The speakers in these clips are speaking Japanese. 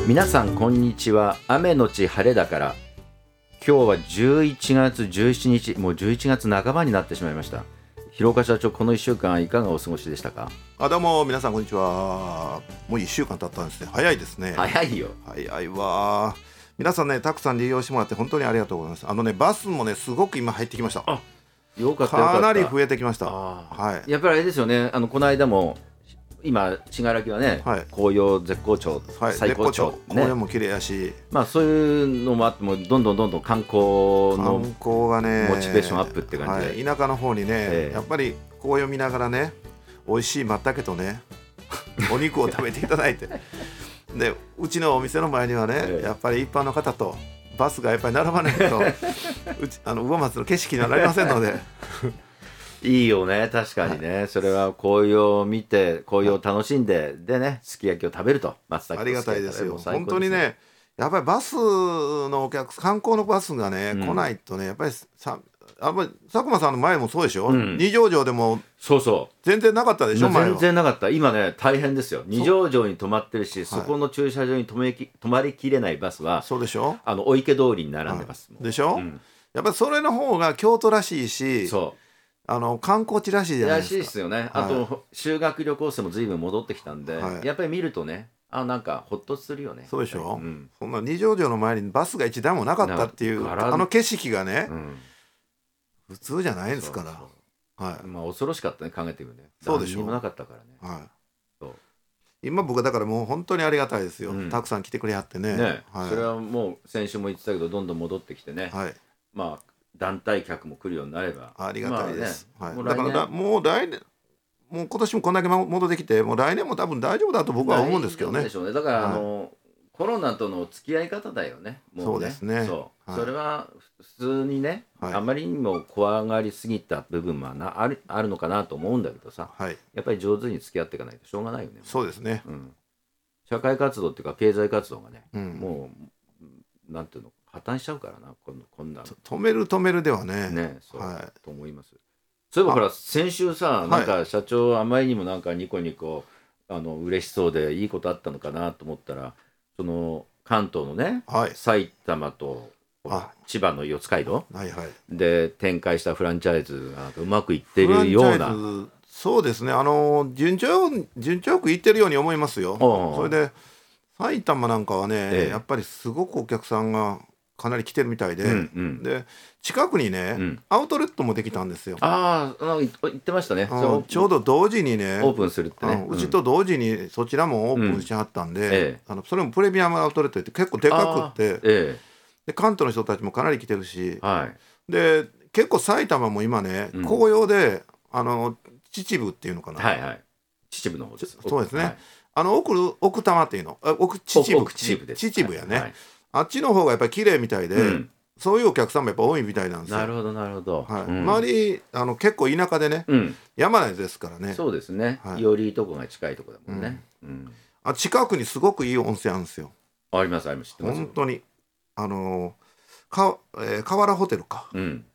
皆さんこんにちは。雨のち晴れだから今日は11月17日、もう11月半ばになってしまいました。広岡社長、この1週間いかがお過ごしでしたか？ どうも皆さんこんにちは。もう1週間経ったんですね。早いですね。 早いよ。 早いわ。皆さんね、たくさん利用してもらって本当にありがとうございます。バスもね、すごく今入ってきました。 あ、よかったかなり増えてきました。 はい。やっぱりあれですよね、この間も今信楽はね、はい、紅葉絶好調、はい、最高潮、 紅葉も綺麗やし、 そういうのもあってもどんどん観光がねモチベーションアップって感じで、 はい、田舎の方にね、やっぱり紅葉見ながらね、美味しい松茸とねお肉を食べていただいてで、うちのお店の前にはね、やっぱり一般の方とバスがやっぱり並ばないと魚松の景色にはなりませんのでいいよね、確かにね。それは紅葉を見て、紅葉を楽しんで、でね、すき焼きを食べると、松茸ありがたいですよ。本当にね、やっぱりバスのお客、観光のバスがね、来ないとね、やっぱり佐久間さんの前もそうでしょ、二条城でも全然なかったでしょ。 全然なかった。今ね、大変ですよ。二条城に止まってるし、そこの駐車場に止まりきれないバスは、 そうでしょ、 お池通りに並んでます。 でしょ、やっぱりそれの方が京都らしいし、観光地らしいじゃないですか。 らしいですよね。あと修学旅行生も随分戻ってきたんで、やっぱり見るとね、なんかほっとするよね。 そうでしょ、そんな二条城の前にバスが一台もなかったっていう景色がね、普通じゃないですから。 恐ろしかったね、考えてみるね。 そうでしょ、 何にもなかったからね。 今僕はだからもう本当にありがたいですよ。たくさん来てくれはってね。 それはもう先週も言ってたけど、どんどん戻ってきてね、団体客も来るようになればありがたいです。だからもう来年、もう今年もこんだけ戻ってきて、もう来年も多分大丈夫だと僕は思うんですけどね。 だからコロナとの付き合い方だよね。 そうですね。 それは普通にね、あまりにも怖がりすぎた部分もあるのかなと思うんだけどさ、やっぱり上手に付き合っていかないとしょうがないよね。 そうですね。 社会活動っていうか経済活動がね、もうなんていうの、破綻しちゃうからな、こんな止めるではね。 そうと思います。そういえばほら、先週さ、なんか社長あまりにもなんかニコニコ嬉しそうでいいことあったのかなと思ったら、その関東のね、埼玉と千葉の四街道で展開したフランチャイズがうまくいってるような。 そうですね、順調よくいってるように思いますよ。それで埼玉なんかはね、やっぱりすごくお客さんがかなり来てるみたいで、で近くにね、アウトレットもできたんですよ。 言ってましたね。 ちょうど同時にね、 オープンするってね、 うちと同時にそちらもオープンしはったんで、それもプレミアムアウトレットって結構でかくって、で関東の人たちもかなり来てるし、で結構埼玉も今ね、紅葉で秩父っていうのかな、 秩父の方です。 そうですね、奥多摩っていうの、秩父やね、あっちの方がやっぱり綺麗みたいで、そういうお客さんもやっぱ多いみたいなんですよ。 なるほどなるほど。 周り結構田舎でね、山なんですからね。 そうですね、よりいいとこが近いとこだもんね。 近くにすごくいい温泉あるんですよ。 ありますあります。知ってます。 本当に河原ホテルか、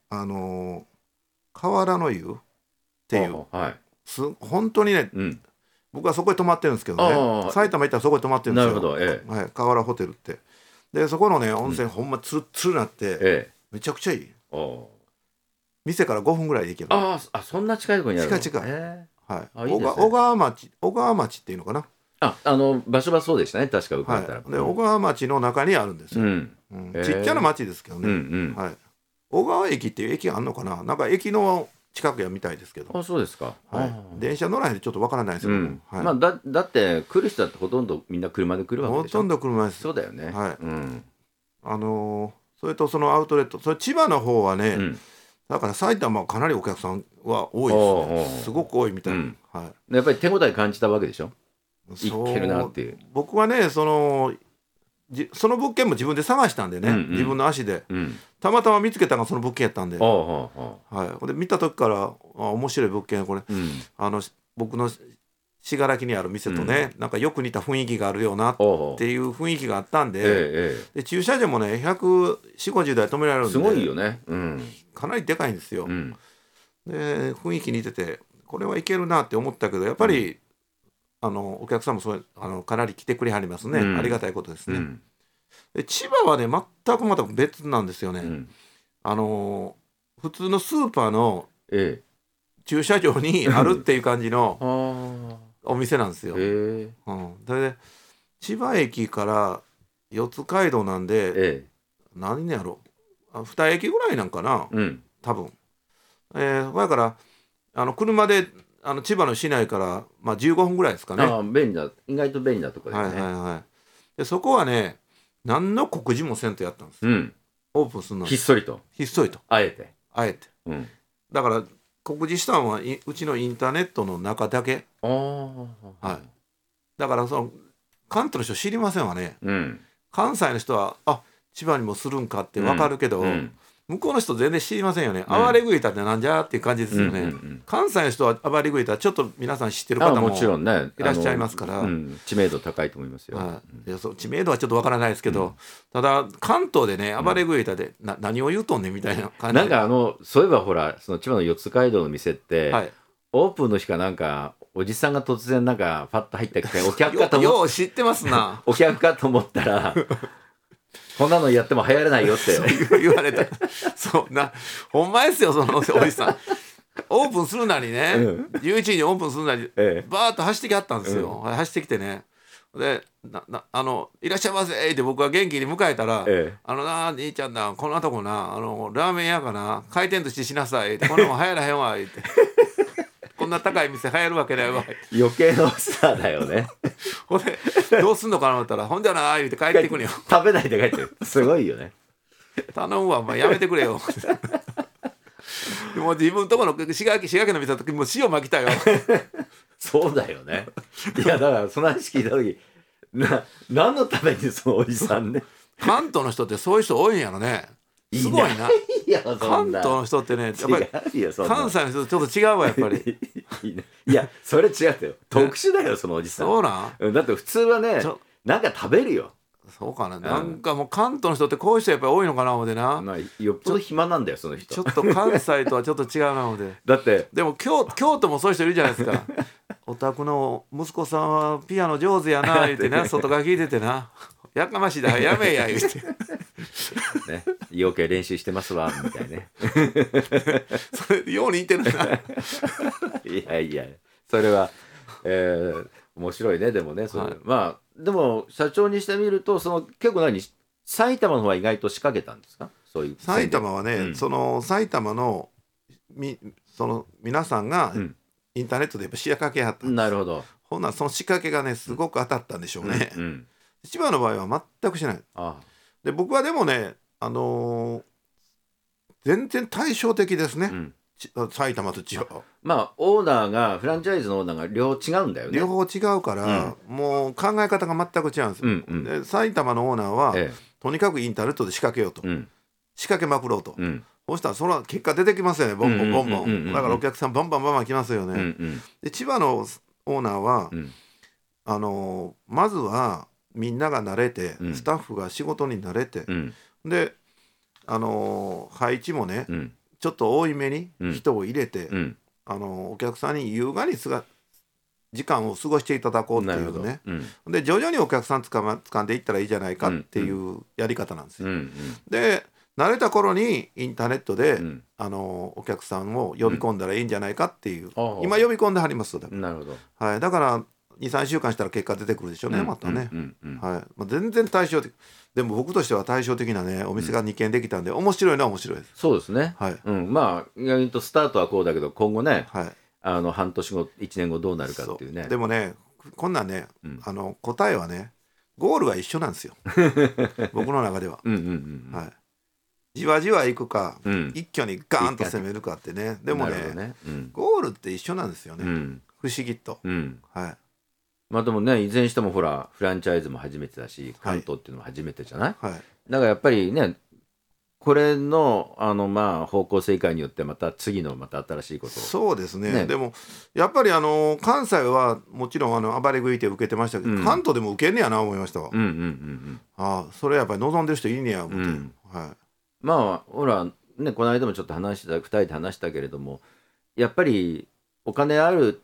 河原の湯っていう、本当にね、僕はそこに泊まってるんですけどね、埼玉行ったらそこに泊まってるんですよ。 なるほど、 河原ホテルって。でそこのね温泉、ほんまツルツルなって、めちゃくちゃいい。店から5分ぐらいで行ける。 そんな近いところにあるの？ 近い。小川町っていうのかな。 場所はそうでしたね、確か伺ったら。 で小川町の中にあるんですよ。ちっちゃな町ですけどね。小川駅っていう駅があるのかな、なんか駅の近くやみたいですけど。 そうですか。 電車乗らないでちょっとわからないですけど、 だって来る人だってほとんどみんな車で来るわけでしょ。 ほとんど車です。 そうだよね。 それとそのアウトレット、それ千葉の方はね、だから埼玉はかなりお客さんは多いですね。すごく多いみたい。 やっぱり手応え感じたわけでしょ。いけるなっていう。 僕はね、その物件も自分で探したんでね、自分の足で、たまたま見つけたのがその物件やったんで、で見た時から面白い物件、これ、僕の信楽にある店とね、なんかよく似た雰囲気があるよなっていう雰囲気があったんで、で駐車場もね140-150台止められるんで、 すごいよね。 かなりでかいんですよ。で雰囲気似てて、これはいけるなって思ったけど、やっぱりお客さんもかなり来てくれはりますね、ありがたいことですね。で千葉はね全くまた別なんですよね。普通のスーパーの駐車場にあるっていう感じのお店なんですよ。で千葉駅から四街道なんで、何年やろ2駅ぐらいなんかな、多分。だから車で千葉の市内から、15分ぐらいですかね。 便利だ、意外と便利なところですね。 でそこはね何の告示もせんとやったんです、オープンするのにひっそりとあえて、 だから告示したのはうちのインターネットの中だけ。だから関東の人知りませんわね。関西の人は千葉にもするんかって分かるけど、向こうの人全然知りませんよね。暴れ食いたってなんじゃっていう感じですよね。関西の人は暴れ食いたちょっと皆さん知ってる方ももちろんねいらっしゃいますから、 知名度高いと思いますよ。 知名度はちょっとわからないですけど、ただ関東でね暴れ食いたで何を言うとんねんみたいな感じで、 なんかそういえばほらその千葉の四街道の店って、オープンの日かなんかおじさんが突然なんかパッと入ってきてお客かとよう知ってますなお客かと思ったらこんなのやっても流行らないよって言われた。そうな、ほんまですよそのおじさん。オープンするなりね、11時にオープンするなり、バーッと走ってきはったんですよ。走ってきてね、でいらっしゃいませって僕が元気に迎えたら、兄ちゃんなこんなとこなラーメン屋かな回転寿司しなさいって、こんなもん流行らへんわってこんな高い店流行るわけないわ。 余計なスターだよね。 ほんでどうすんのかなと思ったらほんじゃな言うて帰ってくるよ。 食べないで帰ってる。すごいよね。 頼むわ、やめてくれよ。もう自分とこの滋賀県の店の時もう塩まきたよ。 そうだよね。いやだからその話聞いた時何のためにそのおじさんね。 関東の人ってそういう人多いんやろね。すごいな。関東の人ってねやっぱり関西の人とちょっと違うわやっぱり。 いやそれ違ったよ。特殊だよそのおじさん。 そうなん。 だって普通はねなんか食べるよ。 そうかな、なんかもう関東の人ってこういう人やっぱり多いのかな思ってな。 よっぽど暇なんだよその人。 ちょっと関西とはちょっと違うな思って。 だってでも京都もそういう人いるじゃないですか。お宅の息子さんはピアノ上手やな言ってな外から聞いててな、やかましいだやめや言うてね、余計練習してますわみたいね。 それように似てるな。 いやいやそれは、面白いね。でもねそれ、でも社長にしてみると結構埼玉の方は意外と仕掛けたんですか。そういう埼玉はね、埼玉の皆さんがインターネットでやっぱ仕掛けはったんです。 なるほど。 ほんならその仕掛けがねすごく当たったんでしょうね。千葉の場合は全くしない。で僕はでもね全然対照的ですね、埼玉と千葉。 オーナーがフランチャイズのオーナーが両方違うんだよね。 両方違うから、もう考え方が全く違うんですよ。で埼玉のオーナーは、とにかくインターネットで仕掛けようと、仕掛けまくろうと、そうしたらその結果出てきますよね。ボンボンボンボン。だからお客さんバンバンバンバン来ますよね。で千葉のオーナーは、まずはみんなが慣れて、スタッフが仕事に慣れて、で配置もね、ちょっと多いめに人を入れて、お客さんに優雅に時間を過ごしていただこうっていうね、で徐々にお客さん掴んでいったらいいじゃないかっていうやり方なんですよ。で慣れた頃にインターネットで、お客さんを呼び込んだらいいんじゃないかっていう、今呼び込んではります。 なるほど。 はい、だから2、3週間したら結果出てくるでしょうね、またね。全然対照的。でも僕としては対照的なねお店が2軒できたんで、面白いのは面白いです。 そうですね。意外とスタートはこうだけど今後ね、半年後1年後どうなるかっていうね。 でもねこんなんね、答えはねゴールは一緒なんですよ。僕の中では。じわじわ行くか、一挙にガーンと攻めるかってね。でもねゴールって一緒なんですよね、不思議と。でもねいずれにしてもほらフランチャイズも初めてだし関東っていうのも初めてじゃない。だからやっぱりねこれの方向性以下によってまた次のまた新しいことを。 そうですね。でもやっぱり関西はもちろん暴れ食いて受けてましたけど、関東でも受けんねやな思いましたわ。それやっぱり望んでる人いいねや思って。 ほらねこの間もちょっと2人で話したけれども、やっぱりお金ある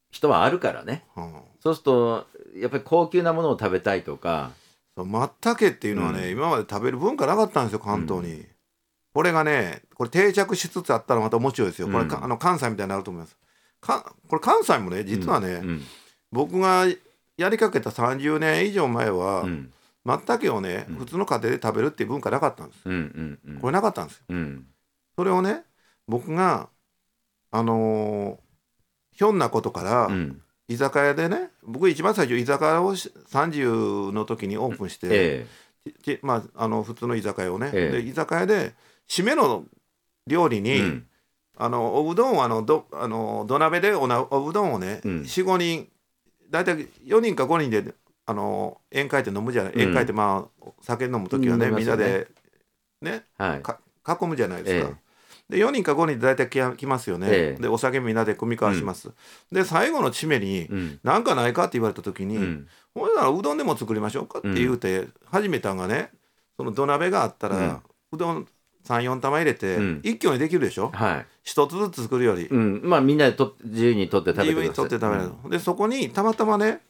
人はあるからね、そうするとやっぱり高級なものを食べたいとか。 松茸っていうのはね、今まで食べる文化なかったんですよ、関東に。これがね、これ定着しつつあったらまた面白いですよ。これ関西みたいになると思います。これ関西もね、実はね、僕がやりかけた30年以上前は、松茸をね、普通の家庭で食べるっていう文化なかったんです。これなかったんですよ。それをね、僕がひょんなことから、居酒屋でね、僕一番最初居酒屋を30の時にオープンして、普通の居酒屋をね、で居酒屋で締めの料理に、おうどんを土鍋でおうどんをね、45人大体4人か5人で宴会って飲むじゃない、宴会って酒飲む時はね、みんなでね、囲むじゃないですか。で4人か5人で大体来ますよね、でお酒みんなで酌み交わします、で最後の締めに何かないかって言われた時に、ほんならうどんでも作りましょうかって言うて始めたんがね、その土鍋があったら、うどん 3,4 玉入れて一挙にできるでしょ、一つずつ作るより、 みんなで自由に取って食べてください。自由に取って食べる、 でそこにたまたまね、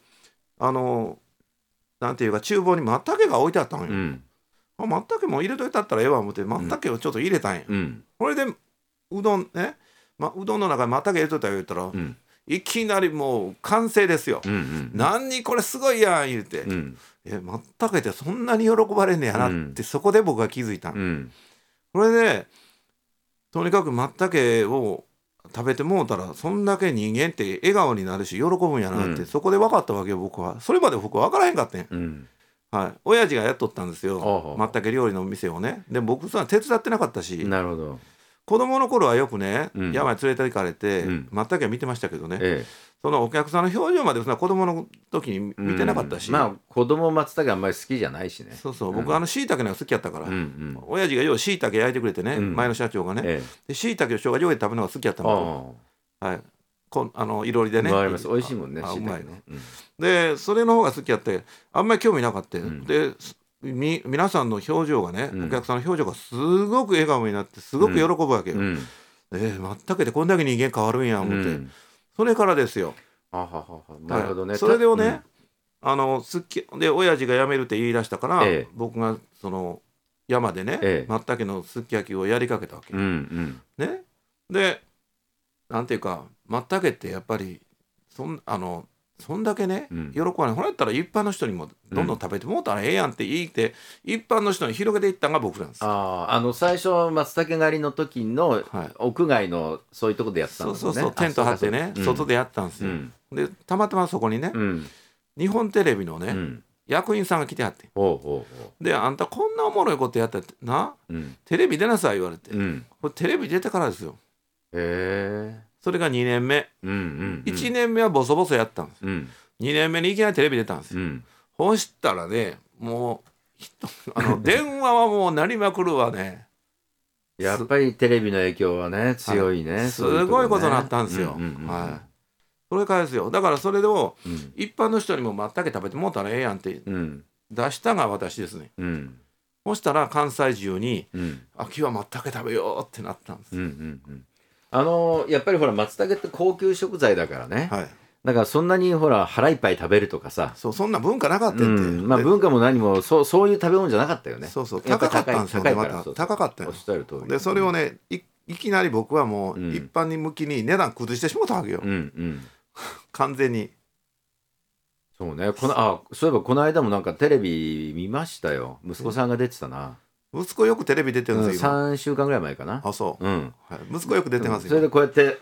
なんていうか厨房に松茸が置いてあったんよ、松茸も入れといたったらええわ思って松茸をちょっと入れたんや、これでうどんね、うどんの中に松茸入れといたら言ったら、いきなりもう完成ですよ、何これすごいやん言うて、松茸ってそんなに喜ばれんねやなって、そこで僕が気づいた、これでとにかく松茸を食べてもうたらそんだけ人間って笑顔になるし喜ぶんやなって、そこで分かったわけよ。僕はそれまで僕分からへんかったん、親父がやっとったんですよ、松茸料理の店をね。で僕さ手伝ってなかったし、 なるほど、 子供の頃はよくね、山に連れて行かれて、松茸見てましたけどね、そのお客さんの表情までそんな子供の時に見てなかったし、 子供松茸あんまり好きじゃないしね。 そうそう、僕椎茸のが好きやったから、親父がよう椎茸焼いてくれてね、前の社長がね、で椎茸を生姜醤油で食べるのが好きやったの、いろりでね、 美味しいもんね、椎茸ね、 でそれの方が好きやって、あんまり興味なかった、で皆さんの表情がね、お客さんの表情がすごく笑顔になってすごく喜ぶわけよ、松茸でこんだけ人間変わるんや思って、それからですよ。 なるほどね。 それでをね、で親父が辞めるって言い出したから、僕がその山でね、松茸のすき焼きをやりかけたわけ、ね。でなんていうか、松茸ってやっぱりそんだけね、喜ばない。ほらやったら一般の人にもどんどん食べてもうたらええやんって言って一般の人に広げていったのが僕なんです。 最初松茸狩りの時の屋外のそういうとこでやったんですね。 そうテント張ってね、外でやったんですよ。でたまたまそこにね、日本テレビのね、役員さんが来てはって、であんたこんなおもろいことやったってな、テレビ出なさい言われて、これテレビ出てからですよ。それが2年目、1年目はボソボソやったんです、2年目にいきなりテレビ出たんですよ、そしたらね、もう電話はもう鳴りまくるわね。 やっぱりテレビの影響はね強いね、 すごいことになったんですよ。それからですよ。だからそれを一般の人にも松茸食べてもうたらええやんって出したが私ですね、そしたら関西中に秋は松茸食べようってなったんです。 やっぱりほら松茸って高級食材だからね、だからそんなにほら腹いっぱい食べるとかさ、 そんな文化なかったって、 文化も何もそういう食べ物じゃなかったよね。 高かったんですよね。また高かったよ。 おっしゃる通りでそれをね、いきなり僕はもう一般に向きに値段崩してしもたわけよ、完全に。 そうね、そういえばこの間もなんかテレビ見ましたよ。息子さんが出てたな。 息子よくテレビ出てるんですよ、 3週間ぐらい前かな。 そう、息子よく出てますよ、 それでこうやって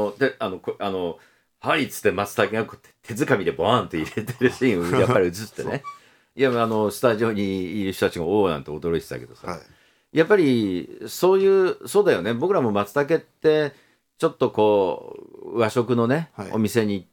はいっつって松茸が手づかみでボーンって入れてるシーンやっぱり映ってねいやスタジオにいる人たちがおおなんて驚いてたけどさ、やっぱりそうだよね。僕らも松茸ってちょっとこう和食のね、お店に行って、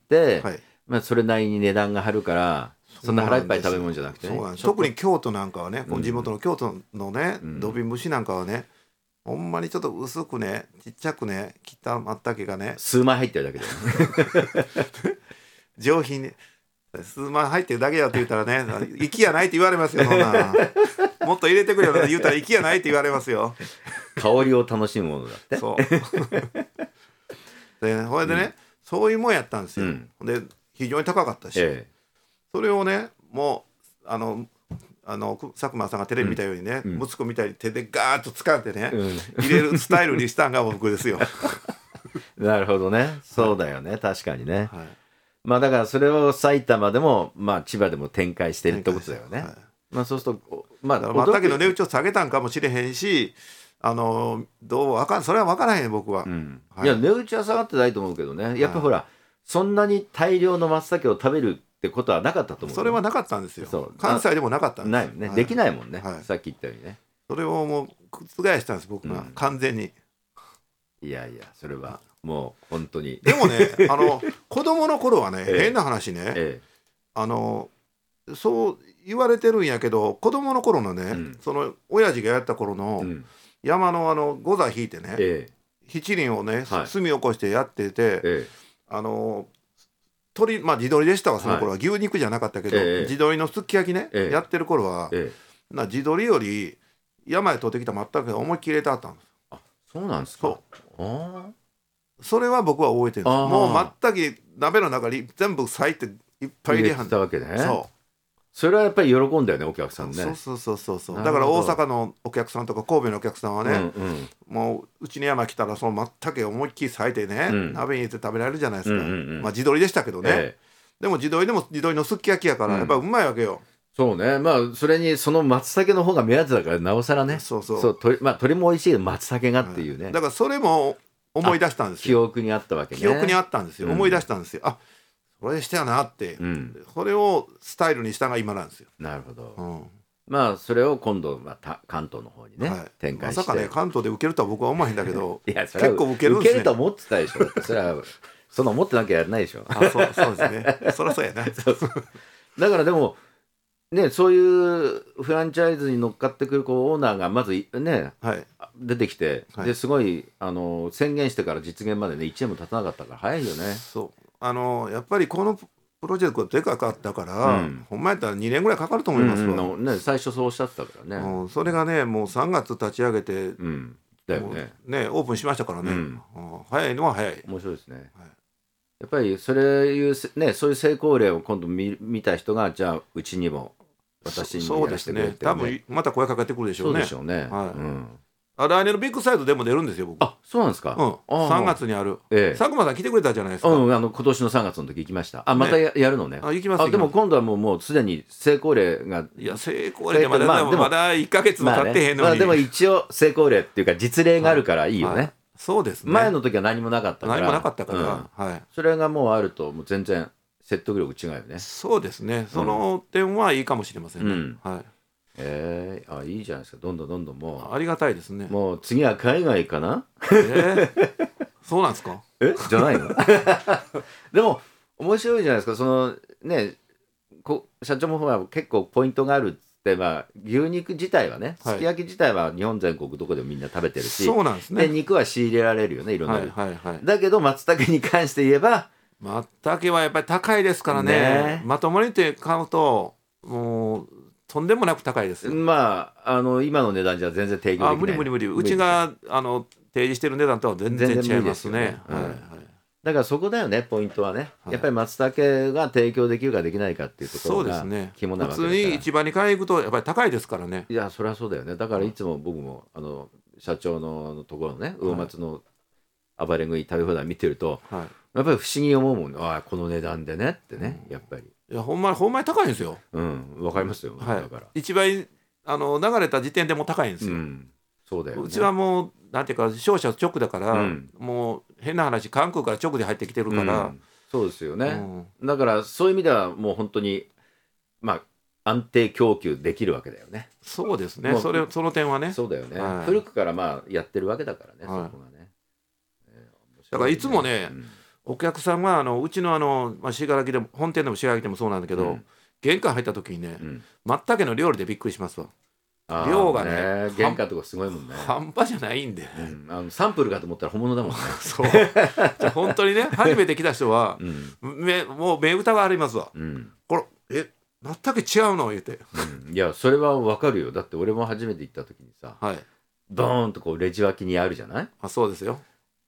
それなりに値段が張るからそんな腹いっぱい食べ物じゃなくてね。 特に京都なんかはね、地元の京都のね、土瓶蒸しなんかはね、ほんまにちょっと薄くね、ちっちゃくね切った松茸がね数枚入ってるだけだよね上品に数枚入ってるだけだって言ったらね息やないって言われますよ。そんなもっと入れてくれよって言ったら息やないって言われますよ。 香りを楽しむものだって。 そうでほいでね、 そういうもんやったんですよ、で非常に高かったし、それをねもう佐久間さんがテレビ見たようにね、息子みたいに手でガーッと使ってね、入れるスタイルにしたんが僕ですよなるほどね、そうだよね、確かにね、まあだからそれを埼玉でも、まあ、千葉でも展開してるってことだよね、まあそうするとまあ畑の値打ちを下げたんかもしれへんし、どうそれは分からへん僕は、 いや値打ちは下がってないと思うけどね、やっぱほら、そんなに大量の松茸を食べるってことはなかったと思う。 それはなかったんですよ。関西でもなかったんです。 ないよね、できないもんね、さっき言ったようにね。 それをもう覆したんです僕が、完全に。 いやいやそれはもう本当にでもね子供の頃はね、変な話ね、そう言われてるんやけど、子供の頃のね、その親父がやった頃の、山のゴザ引いてね、七輪をね炭起こしてやってて、まあ地鶏でしたわその頃は、牛肉じゃなかったけど、地鶏のすき焼きね、やってる頃は、地鶏より山へ取ってきた松茸が思いっきり入れてあったんです。 あ、そうなんですか。 それは僕は覚えてるんです。もう松茸鍋の中に全部割いていっぱい入れはんたわけね。それはやっぱり喜んだよねお客さんね。 そうだから大阪のお客さんとか神戸のお客さんはね、もううちに山来たらその松茸を思いっきり割いてね、鍋に入れて食べられるじゃないですか。まあ地鶏でしたけどね、でも地鶏でも地鶏のすき焼きやからやっぱりうまいわけよ。 そうね、まあそれにその松茸の方が目当てだからなおさらね。まあ鶏も美味しいけど松茸がっていうね、 だからそれも思い出したんですよ。 記憶にあったわけね。 記憶にあったんですよ、思い出したんですよ。あ、それしたよなって、それをスタイルにしたのが今なんですよ。 なるほど、まあそれを今度関東の方にね、展開して、 まさかね関東で受けるとは僕は思わへんだけどいやそれは結構受けるんですね。 受けると思ってたでしょそれはそんな思ってなきゃやらないでしょそうですねそりゃそうやなだからでもね、そういうフランチャイズに乗っかってくるオーナーがまずね、出てきて、ですごい宣言してから実現までね1年も経たなかったから早いよね。 そうやっぱりこのプロジェクトでかかったから、ほんまやったら2年ぐらいかかると思いますわ、 最初そうおっしゃってたからね、 それがねもう3月立ち上げて、 だよね、 オープンしましたからね、早いのは早い。 面白いですね、やっぱりそういう成功例を今度見た人がじゃあうちにも私にもやらせてくれって、 多分また声かけてくるでしょうね。 そうでしょうね、 来年のビッグサイトでも出るんですよ僕。 あ、そうなんですか。 3月にある、佐久間さん来てくれたじゃないですか。 今年の3月の時行きました。またやるのね。 行きます。 でも今度はもうすでに成功例が、 いや成功例でまだ1ヶ月も経ってへんのに、 でも一応成功例っていうか実例があるからいいよね。 そうですね。 前の時は何もなかったから。 何もなかったから、それがもうあるともう全然説得力違うよね。 そうですね、その点はいいかもしれませんね。 いいじゃないですか。どんどんもうありがたいですね。 もう次は海外かな。 そうなんですか。 じゃないのでも面白いじゃないですか。そのね、社長も結構ポイントがあるって、牛肉自体はね、すき焼き自体は日本全国どこでもみんな食べてるし、 そうなんですね。 で肉は仕入れられるよね、いろんな、だけど松茸に関して言えば松茸はやっぱり高いですからね。まともにって買うともうとんでもなく高いですよ。 今の値段じゃ全然提供できない。 無理。うちが提示してる値段とは全然違いますね。 だからそこだよね、ポイントはね。やっぱり松茸が提供できるかできないかっていうところが肝なわけだから。 普通に市場に買いに行くとやっぱり高いですからね。 いやそりゃそうだよね。だからいつも僕も社長のところのね、魚松の暴れ食い食べ放題見てると、やっぱり不思議に思うもんね。この値段でねってね、やっぱり。 いやほんまに高いんですよ。 わかりますよ。だから一番流れた時点でも高いんですよ。 そうだよね。 うちはもうなんていうか商社直だから、もう変な話関空から直で入ってきてるから、 そうですよね。だからそういう意味ではもう本当に安定供給できるわけだよね。 そうですね。その点はね。 そうだよね。古くからやってるわけだからね。そこがね。 だからいつもね、お客さんはうちの信楽でも本店でも信楽でもそうなんだけど、玄関入った時にね、松茸の料理でびっくりしますわ。量がね、 玄関とかすごいもんね。 半端じゃないんで、 サンプルかと思ったら本物だもんね。 そうじゃ本当にね、初めて来た人はもう目疑われますわ。これ松茸違うの言うて、 いやそれはわかるよ。だって俺も初めて行った時にさ、ドーンとレジ脇にあるじゃない。 そうですよ。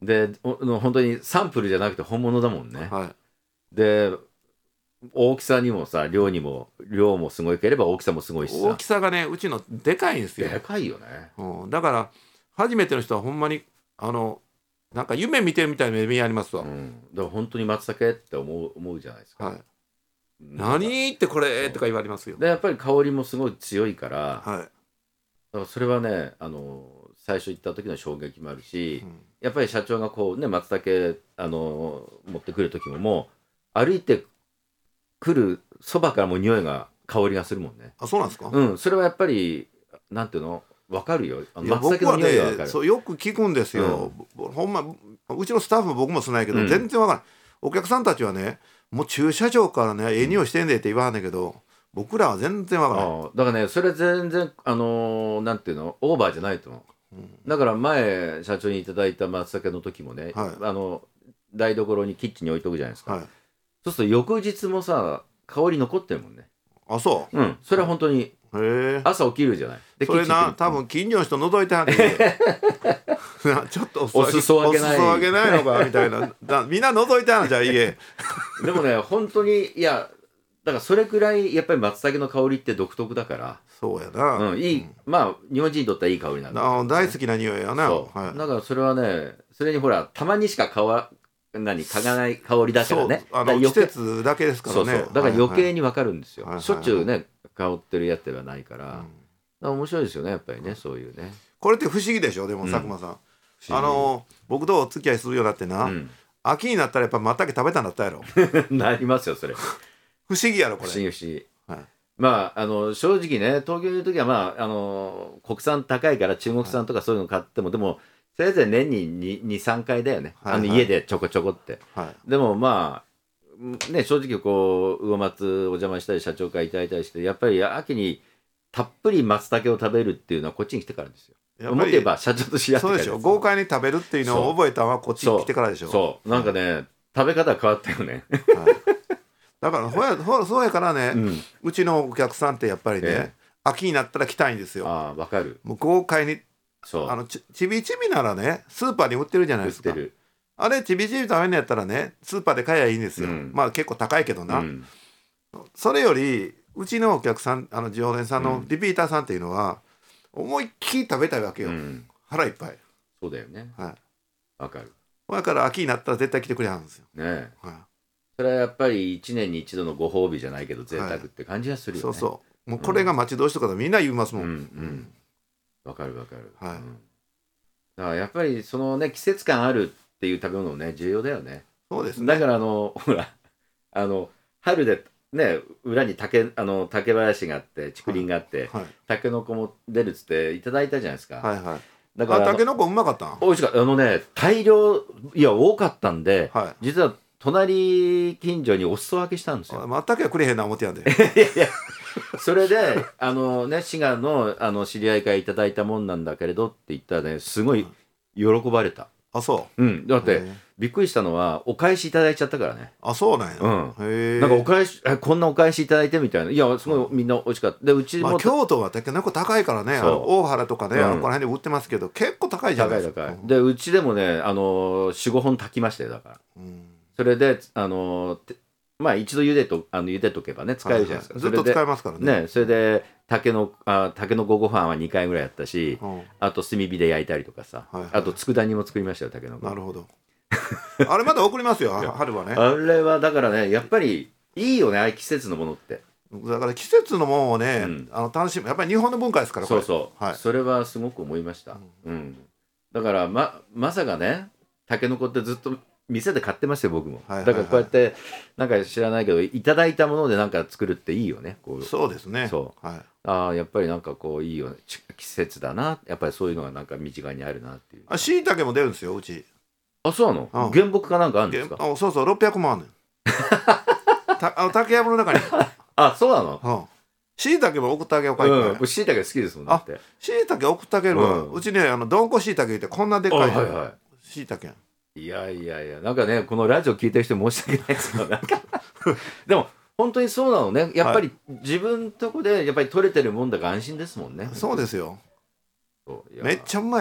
で本当にサンプルじゃなくて本物だもんね。 はい。 で大きさにもさ量もすごいければ大きさもすごいしさ。 大きさがねうちのでかいんですよ。 でかいよね。 だから初めての人はほんまになんか夢見てるみたいな目にありますわ。 だから本当に松茸って思うじゃないですか。 はい。何ってこれとか言われますよ。 でやっぱり香りもすごい強いから、 はい、 だからそれはね最初行った時の衝撃もあるし、やっぱり社長がこうね松茸持ってくる時もう歩いてくるそばからもう匂いが香りがするもんね。 あ、そうなんですか。 それはやっぱりなんていうの分かるよ。 松茸の匂いが分かる。そうよく聞くんですよ、ほんまうちのスタッフも僕も少ないけど、全然分からない。お客さんたちはねもう駐車場からねええ匂いしてんでって言わはんねんけど、僕らは全然分からない。 だからねそれ全然なんていうのオーバーじゃないと思う。だから前社長にいただいた松茸の時もね、台所にキッチンに置いとくじゃないですか。そうすると翌日もさ香り残ってるもんね。 あ、そう。 それは本当に朝起きるじゃない。 でそれな多分近所の人覗いてはってちょっとお裾分けないのかみたいなみんな覗いてはんじゃあ家でもね本当にいやだからそれくらいやっぱり松茸の香りって独特だから。 そうやな、 いい、まあ日本人にとってはいい香りなんだ、 大好きな匂いやな。 だからそれはねそれにほらたまにしか嗅がない香りだからね。 季節だけですからね。 だから余計に分かるんですよ。しょっちゅうね香ってるやつではないから、面白いですよねやっぱりねそういうね。 これって不思議でしょ。でも佐久間さん、僕とお付き合いするようになってな、秋になったらやっぱ松茸食べたんだったやろなりますよそれ。 不思議やろこれ。 不思議、まあ正直ね東京にいる時はまあ国産高いから中国産とかそういうの買っても、でもせいぜい年に 2,3 回だよね、家でちょこちょこって、でもまあね正直こう魚松お邪魔したり社長からいただいたりしてやっぱり秋にたっぷり松茸を食べるっていうのはこっちに来てからですよ。もっと言えば社長と知り合ってからです。 そうでしょ。豪快に食べるっていうのを覚えたのはこっちに来てからでしょ。 そうなんかね食べ方変わったよねだからそうやからね、うちのお客さんってやっぱりね、秋になったら来たいんですよ。 わかる。 もう豪快にちびちびならねスーパーに売ってるじゃないですか。あれちびちび食べんのやったらねスーパーで買えばいいんですよ。まあ結構高いけどな、それよりうちのお客さん常連さんのリピーターさんっていうのは思いっきり食べたいわけよ、腹いっぱい。 そうだよね。わかる。 だから秋になったら絶対来てくれはるんですよね。それはやっぱり1年に一度のご褒美じゃないけど贅沢って感じがするよね。 もうこれが待ち遠しとかみんな言いますもん。 わかる。だからやっぱりそのね季節感あるっていう食べ物ね重要だよね。 そうですね。 だからほら春でね裏に竹林があって竹林があって、タケノコも出るっつっていただいたじゃないですか。 だからタケノコうまかったん？ 美味しかった。大量多かったんで、実は隣近所にお裾分けしたんですよ。 全くはくれへんな思ってやんでいやそれで滋賀の知り合いからいただいたもんなんだけれどって言ったらねすごい喜ばれた。 あ、そう。 だってびっくりしたのはお返しいただいちゃったからね。 あ、そうなんや。 なんかこんなお返しいただいてみたいな。いやすごいみんな美味しかった。でうちも京都はタケノコ高いからね。大原とかねこの辺で売ってますけど結構高いじゃないですか。 でうちでもね45本炊きましたよだから。それでまあ一度茹でとけばね使えるじゃないですか。 ずっと使えますからね。 それでたけのこご飯は2回ぐらいやったし、あと炭火で焼いたりとかさ、あと佃煮も作りましたよたけのこ。 なるほど。あれまだ送りますよ春はね。 あれはだからねやっぱりいいよね季節のものって。 だから季節のものをね楽しむやっぱり日本の文化ですから。 それはすごく思いました。だからまさかねたけのこってずっと店で買ってますよ僕も。だからこうやってなんか知らないけどいただいたものでなんか作るっていいよね。 そうですね。 やっぱりなんかこういいよね季節だなやっぱりそういうのがなんか身近にあるなっていう。 しいたけも出るんですようち。 あ、そうなの？原木かなんかあるんですか？ そう600もあるのよ竹やぶの中に。 あ、そうなの？ しいたけも送ってあげようか。 しいたけ好きですもんだって。 しいたけ送ってあげるわ。うちねどんこしいたけってこんなでっかいしいたけ。 いやなんかねこのラジオ聞いてる人申し訳ないですけどなんかでも本当にそうなのね。やっぱり自分とこでやっぱり取れてるもんだから安心ですもんね。 そうですよ。めっちゃうまいよ。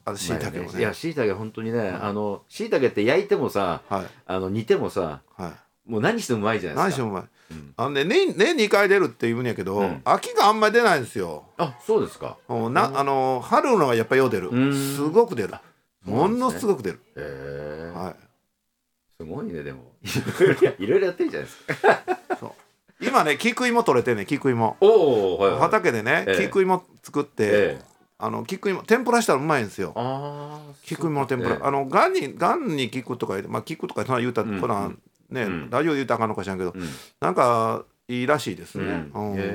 椎茸もね。 いや椎茸本当にね、椎茸って焼いてもさ、煮てもさ、もう何してもうまいじゃないですか。 何してもうまい。年2回出るって言うんやけど、秋があんまり出ないんですよ。 あ、そうですか。 春のがやっぱりよう出る。すごく出る。ものすごく出る。 すごいね。でもいろいろやってるじゃないですか。 今ね菊芋取れてね、菊芋。畑でね菊芋作って、菊芋天ぷらしたらうまいんですよ。菊芋の天ぷら。がんに菊とか菊とかそんな言うたらこらね、ラジオで言うたらあかんのかしらんけど、なんかいいらしいですね。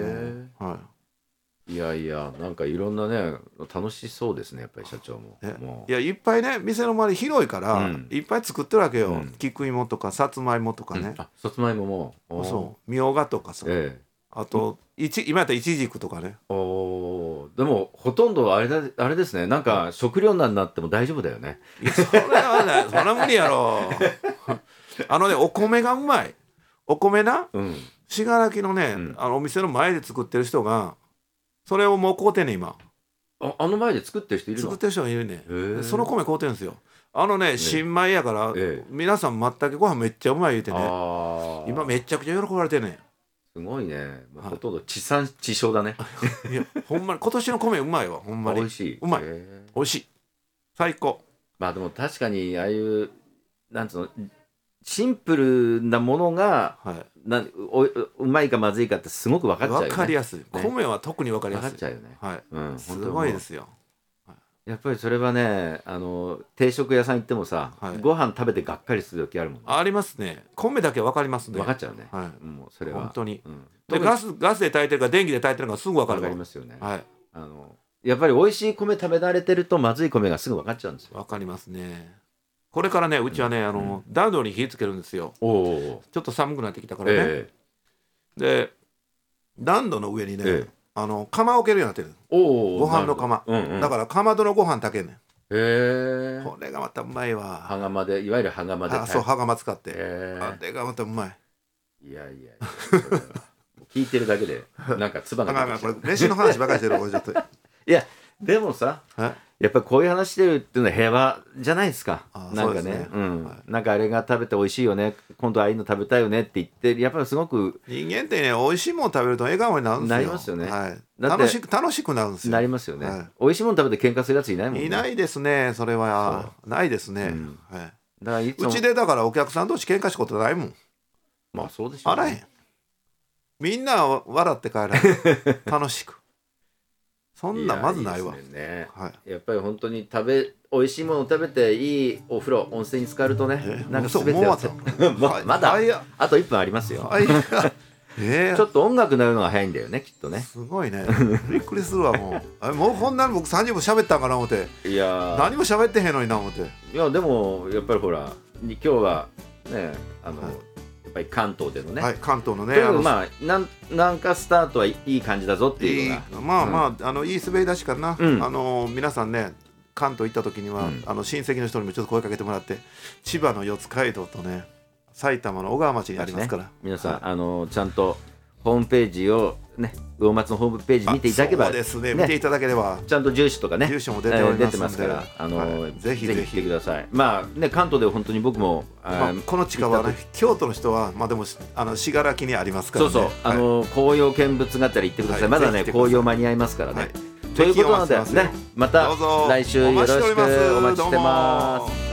いやいや、なんかいろんなね楽しそうですね、やっぱり社長も。 いやいっぱいね、店の周り広いから、いっぱい作ってるわけよ。菊芋とかさつまいもとかね。 さつまいももそうみょうがとかさ、あと今やったらいちじくとかね。 でもほとんどあれですね、なんか食糧難になっても大丈夫だよね。 いやそれは無理やろ。お米がうまい。お米な、信楽のね、お店の前で作ってる人がそれをもう買うてんねん今。 あの前で作ってる人いるの？ 作ってる人がいるね。その米買うてるんですよ。新米やから、皆さんまったけご飯めっちゃうまい言うてね、今めちゃくちゃ喜ばれてんねん。 すごいね。ほとんど地産地消だね。 いやほんまに今年の米うまいわ。ほんまに美味しい。 うまい、美味しい、最高。 まあでも確かにああいうなんつうのシンプルなものが、うまいかまずいかってすごく分かっちゃうよね。 分かりやすい。米は特に分かりやすい。 分かっちゃうよね。 すごいですよ。 やっぱりそれはね、定食屋さん行ってもさ、ご飯食べてがっかりする時あるもんね。 ありますね。米だけ分かりますね。 分かっちゃうね。もうそれは本当に。でガスで炊いてるか電気で炊いてるかすぐ分かる。 分かりますよね。やっぱり美味しい米食べ慣れてるとまずい米がすぐ分かっちゃうんですよ。 分かりますね。これからね、うちはね、暖炉に火つけるんですよ。ちょっと寒くなってきたからね。で、暖炉の上にね、釜を置けるようになってる。ご飯の釜。だからかまどのご飯炊けんねん。これがまたうまいわ。 羽釜で、いわゆる羽釜で。 そう、羽釜使って。あれがまたうまい。 いやいや、聞いてるだけでなんか唾が出てきちゃう。 これ飯の話ばかりしてる。これちょっと。 いやでもさ、やっぱりこういう話してるっていうのは平和じゃないですか。なんかね、なんかあれが食べて美味しいよね、今度ああいうの食べたいよねって言って、やっぱりすごく人間ってね、美味しいもの食べると笑顔になるんですよ。 なりますよね。 楽しくなるんですよ。 なりますよね。美味しいもの食べて喧嘩するやついないもんね。 いないですね。それはないですね。うちでだからお客さん同士喧嘩したことないもん。 まあそうでしょうね。 あらへん。みんな笑って帰らない。楽しく。そんなまずないわ。 やっぱり本当に美味しいものを食べていいお風呂温泉に浸かるとね、なんか全てまだあと1分ありますよ。ちょっと音楽鳴るのが早いんだよね、きっとね。 すごいね。びっくりするわ。もうこんなの僕30分喋ったんかな思って。いや何も喋ってへんのにな思って。 いやでもやっぱりほら今日はねやっぱり関東でのね、 関東のね、 まあなんかスタートはいい感じだぞっていうのが、いい滑り出しかな。皆さんね、関東行った時には親戚の人にもちょっと声かけてもらって、千葉の四街道とね、埼玉の小川町にありますから、 皆さんちゃんとホームページをね、魚松のホームページ見ていただければ、 そうですね、見ていただければちゃんと住所とかね、 住所も出てますからぜひ来てください。まあね、関東で本当に僕もこの近場ね、京都の人はでも信楽にありますからね。 そうそう、紅葉見物があったら行ってください。まだね紅葉間に合いますからね。ということなのでね、また来週よろしくお待ちしてます。